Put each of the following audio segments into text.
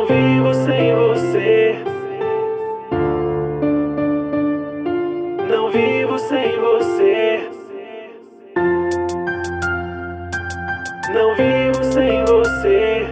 Não vivo sem você. Não vivo sem você. Não vivo sem você.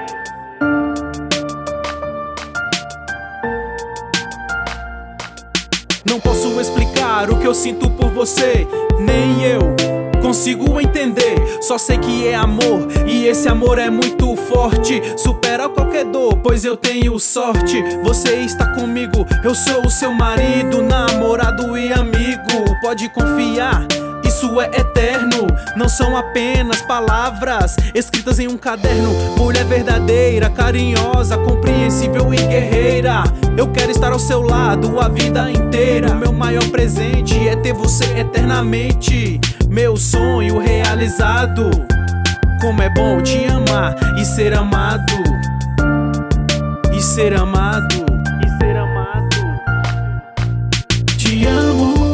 Não posso explicar o que eu sinto por você, nem eu consigo entender. Só sei que é amor, e esse amor é muito forte. Supera qualquer dor, pois eu tenho sorte. Você está comigo, eu sou o seu marido, namorado e amigo. Pode confiar, isso é eterno. Não são apenas palavras escritas em um caderno. Mulher verdadeira, carinhosa, compreensível e guerreira. Eu quero estar ao seu lado a vida inteira. Meu maior presente é ter você eternamente. Meu sonho realizado. Como é bom te amar e ser amado. E ser amado. E ser amado. Te amo.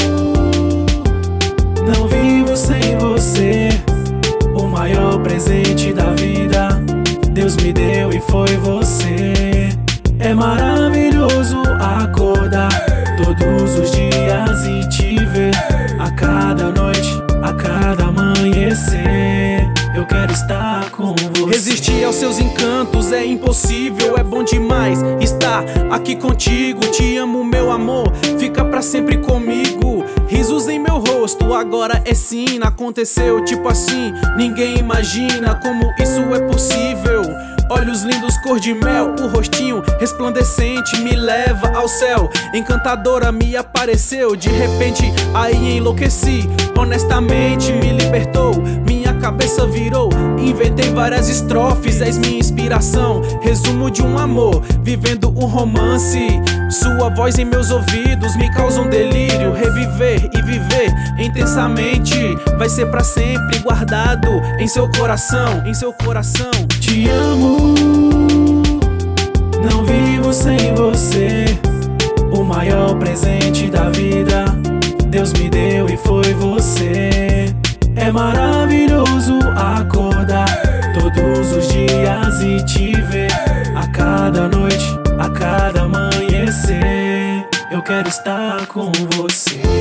Não vivo sem você. O maior presente da vida Deus me deu e foi você. É maravilhoso acordar todos os dias e te ver. A cada noite, a cada amanhecer, eu quero estar com você. Resistir aos seus encantos é impossível. É bom demais estar aqui contigo. Te amo, meu amor, fica pra sempre comigo. Risos em meu rosto, agora é sim. Aconteceu tipo assim, ninguém imagina como isso é possível. Olhos lindos, cor de mel, o rostinho resplandecente me leva ao céu. Encantadora me apareceu, de repente aí enlouqueci. Honestamente me libertou, minha cabeça virou. Inventei várias estrofes, és minha inspiração. Resumo de um amor, vivendo um romance. Sua voz em meus ouvidos me causa um delírio. Reviver e viver intensamente vai ser pra sempre guardado em seu coração, em seu coração. Te amo, não vivo sem você. O maior presente da vida Deus me deu e foi você. É maravilhoso acordar todos os dias e te ver. A cada noite, a cada amanhecer, eu quero estar com você.